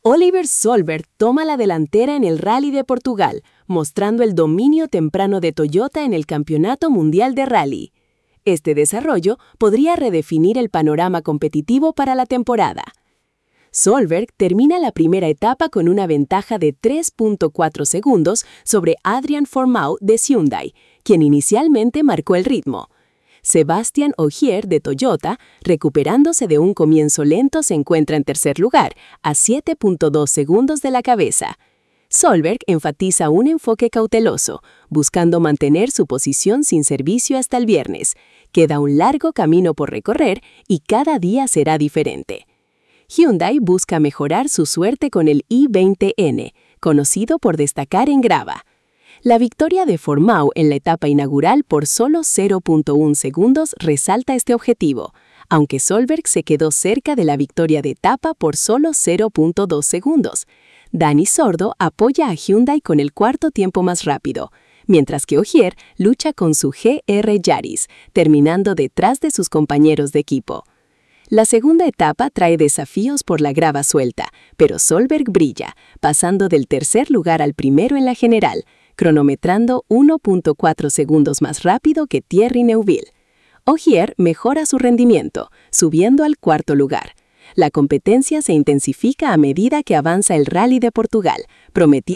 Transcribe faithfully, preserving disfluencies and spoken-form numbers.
Oliver Solberg toma la delantera en el Rally de Portugal, mostrando el dominio temprano de Toyota en el Campeonato Mundial de Rally. Este desarrollo podría redefinir el panorama competitivo para la temporada. Solberg termina la primera etapa con una ventaja de tres punto cuatro segundos sobre Adrian Fourmaux de Hyundai, quien inicialmente marcó el ritmo. Sébastien Ogier de Toyota, recuperándose de un comienzo lento, se encuentra en tercer lugar, a siete punto dos segundos de la cabeza. Solberg enfatiza un enfoque cauteloso, buscando mantener su posición sin servicio hasta el viernes. Queda un largo camino por recorrer y cada día será diferente. Hyundai busca mejorar su suerte con el i veinte ene, conocido por destacar en grava. La victoria de Fourmaux en la etapa inaugural por solo cero punto uno segundos resalta este objetivo, aunque Solberg se quedó cerca de la victoria de etapa por solo cero punto dos segundos. Dani Sordo apoya a Hyundai con el cuarto tiempo más rápido, mientras que Ogier lucha con su G R Yaris, terminando detrás de sus compañeros de equipo. La segunda etapa trae desafíos por la grava suelta, pero Solberg brilla, pasando del tercer lugar al primero en la general, cronometrando uno punto cuatro segundos más rápido que Thierry Neuville. Ogier mejora su rendimiento, subiendo al cuarto lugar. La competencia se intensifica a medida que avanza el Rally de Portugal, prometiendo